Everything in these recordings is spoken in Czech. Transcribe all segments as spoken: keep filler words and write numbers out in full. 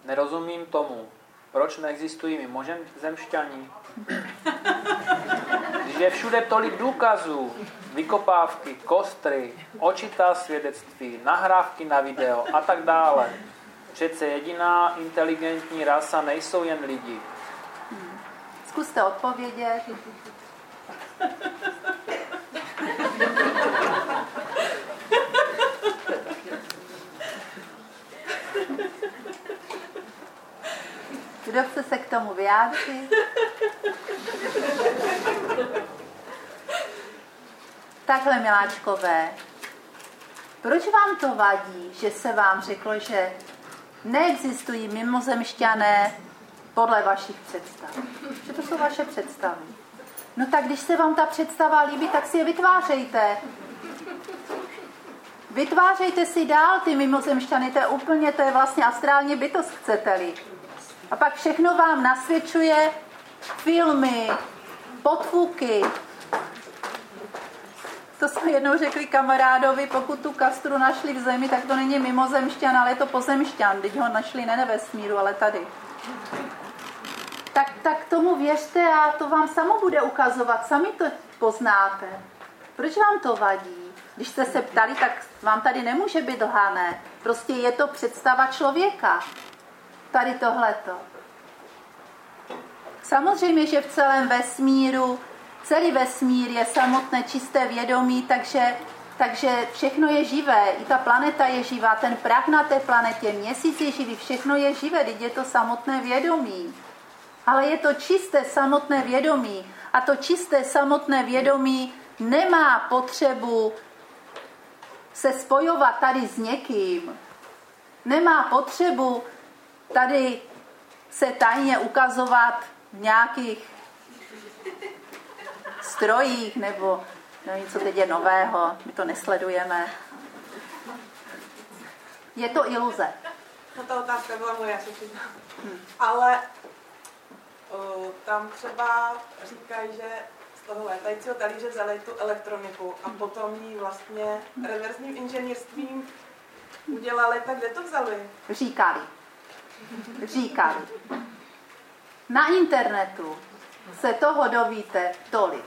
Nerozumím tomu, proč neexistují mimozemšťani. Když je všude tolik důkazů, vykopávky, kostry, očitá svědectví, nahrávky na video a tak dále. Přece jediná inteligentní rasa nejsou jen lidi. Hmm. Zkuste odpovědět. Kdo chce se k tomu vyjádřit? Takhle, miláčkové, proč vám to vadí, že se vám řeklo, že neexistují mimozemšťané podle vašich představ? Že to jsou vaše představy. No tak když se vám ta představa líbí, tak si je vytvářejte. Vytvářejte si dál ty mimozemšťany, to je úplně, to je vlastně astrální bytost, chcete-li. A pak všechno vám nasvědčuje filmy, podfuky. To jsme jednou řekli kamarádovi, pokud tu kastru našli v zemi, tak to není mimozemšťan, ale je to pozemšťan. Teď ho našli ne ve vesmíru, ale tady. Tak, tak tomu věřte a to vám samo bude ukazovat, sami to poznáte. Proč vám to vadí? Když jste se ptali, tak vám tady nemůže být lhané. Prostě je to představa člověka. Tady tohleto. Samozřejmě, že v celém vesmíru, celý vesmír je samotné čisté vědomí, takže, takže všechno je živé. I ta planeta je živá, ten prach na té planetě, měsíc je živý, všechno je živé, teď je to samotné vědomí. Ale je to čisté samotné vědomí. A to čisté samotné vědomí nemá potřebu se spojovat tady s někým. Nemá potřebu tady se tajně ukazovat v nějakých strojích nebo nevím, co teď je nového, my to nesledujeme. Je to iluze. No ta otázka byla moje, já se přiznám. Hmm. Ale uh, tam třeba říkají, že z toho létajícího talíře vzali tu elektroniku a potom ji vlastně reverzním inženýrstvím udělali, tak kde to vzali? Říkali. Říkali. Na internetu se toho dovíte tolik.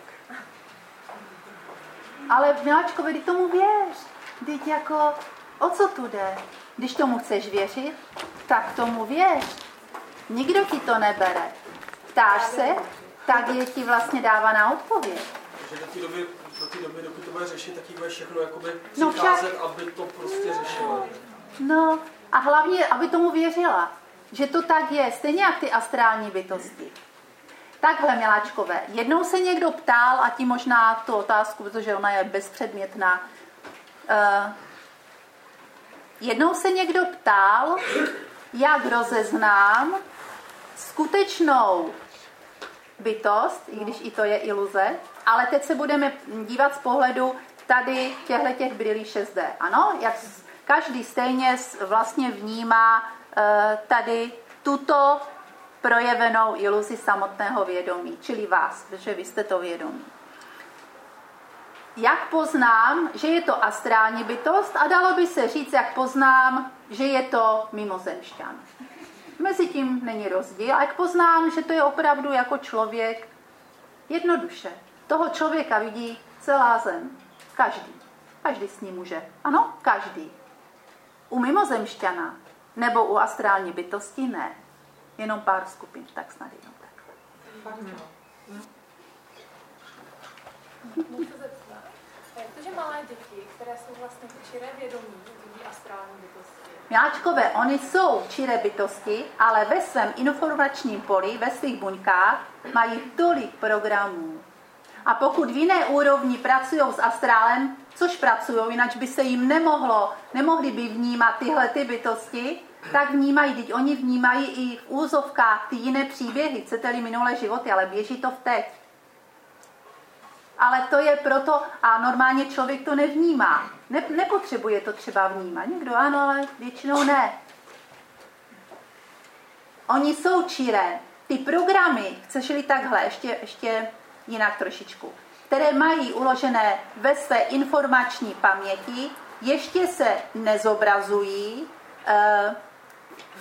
Ale miláčkovi, když tomu věř. Teď jako, o co tu jde? Když tomu chceš věřit, tak tomu věř. Nikdo ti to nebere. Ptáš se, tak je ti vlastně dávaná odpověď. Takže do té doby, do té doby, dokud to bude řešit, tak jí bude všechno jakoby přicházet, no, aby to prostě řešila. No a hlavně, aby tomu věřila. Že to tak je, stejně jak ty astrální bytosti. Takhle, miláčkové, jednou se někdo ptal, a tím možná tu otázku, protože ona je bezpředmětná, uh, jednou se někdo ptal, jak rozeznám skutečnou bytost, i když i to je iluze, ale teď se budeme dívat z pohledu tady těchto brýlí šest dé. Ano, jak každý stejně vlastně vnímá tady tuto projevenou iluzi samotného vědomí, čili vás, protože vy jste to vědomí. Jak poznám, že je to astrální bytost a dalo by se říct, jak poznám, že je to mimozemšťan. Mezi tím není rozdíl. A jak poznám, že to je opravdu jako člověk, jednoduše. Toho člověka vidí celá zem. Každý. Každý s ním může. Ano, každý. U mimozemšťana nebo u astrální bytosti ne. Jenom pár skupin, tak snad jenom takhle. Hmm. Můžu se zeptat, jak to, že malé děti, které jsou vlastně čiré vědomí, vidí astrální bytosti? Miláčkové, oni jsou čiré bytosti, ale ve svém informačním poli, ve svých buňkách, mají tolik programů. A pokud v jiné úrovni pracují s astrálem, což pracují, jinak by se jim nemohlo, nemohli by vnímat tyhle ty bytosti, tak vnímají, teď oni vnímají i v úzovkách ty jiné příběhy, chcete-li minulé životy, ale běží to v teď. Ale to je proto, a normálně člověk to nevnímá. Ne, nepotřebuje to třeba vnímat. Někdo ano, ale většinou ne. Oni jsou čiré. Ty programy, chceš-li takhle, ještě, ještě jinak trošičku, které mají uložené ve své informační paměti, ještě se nezobrazují v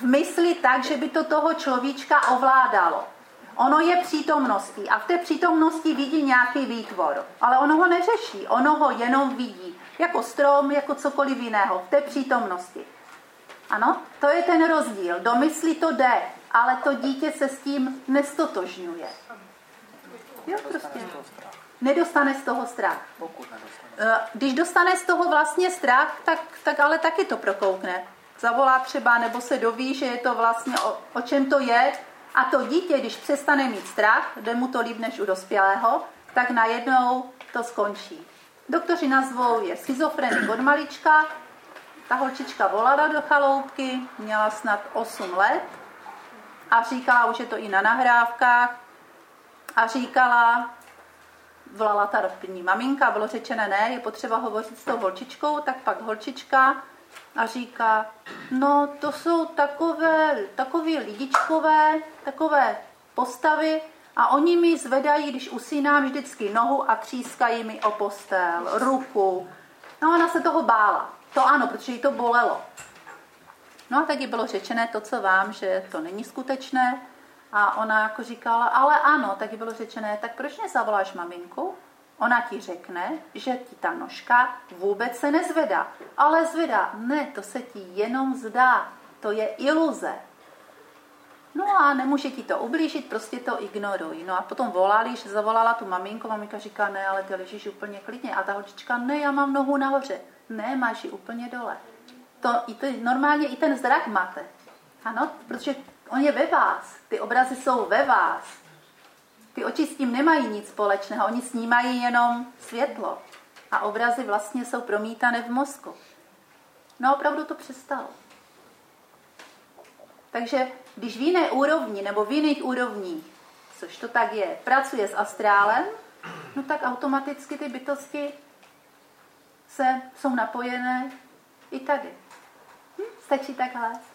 v mysli tak, že by to toho človíčka ovládalo. Ono je přítomností a v té přítomnosti vidí nějaký výtvor, ale ono ho neřeší, ono ho jenom vidí, jako strom, jako cokoliv jiného, v té přítomnosti. Ano, to je ten rozdíl. Do mysli to jde, ale to dítě se s tím nestotožňuje. Jo, prostě. Nedostane z toho strach. Když dostane z toho vlastně strach, tak, tak ale taky to prokoukne. Zavolá třeba, nebo se doví, že je to vlastně o, o čem to je. A to dítě, když přestane mít strach, jde mu to líp než u dospělého, tak najednou to skončí. Doktoři nazvou je schizofrenik od malička. Ta holčička volala do chaloupky, měla snad osm let a říkala, už je to i na nahrávkách, a říkala, volala ta první maminka, bylo řečené, ne, je potřeba hovořit s tou holčičkou, tak pak holčička a říká, no to jsou takové, takové lidičkové, takové postavy a oni mi zvedají, když usínám, vždycky nohu a třískají mi o postel, ruku. No ona se toho bála. To ano, protože jí to bolelo. No a taky bylo řečené to, co vám, že to není skutečné. A ona jako říkala, ale ano, taky bylo řečené, tak proč nezavoláš maminku? Ona ti řekne, že ti ta nožka vůbec se nezvedá. Ale zvedá. Ne, to se ti jenom zdá. To je iluze. No a nemůže ti to ublížit, prostě to ignoruj. No a potom volali, že zavolala tu maminku, maminka říká, ne, ale ty ležíš úplně klidně. A ta holčička, ne, já mám nohu nahoře. Ne, máš ji úplně dole. To, i to, normálně i ten zrak máte. Ano, protože on je ve vás. Ty obrazy jsou ve vás. Ty oči s tím nemají nic společného, oni snímají jenom světlo. A obrazy vlastně jsou promítané v mozku. No opravdu to přestalo. Takže když v jiné úrovni nebo v jiných úrovních, což to tak je, pracuje s astrálem, no tak automaticky ty bytosti se, jsou napojené i tady. Hm? Stačí takhle.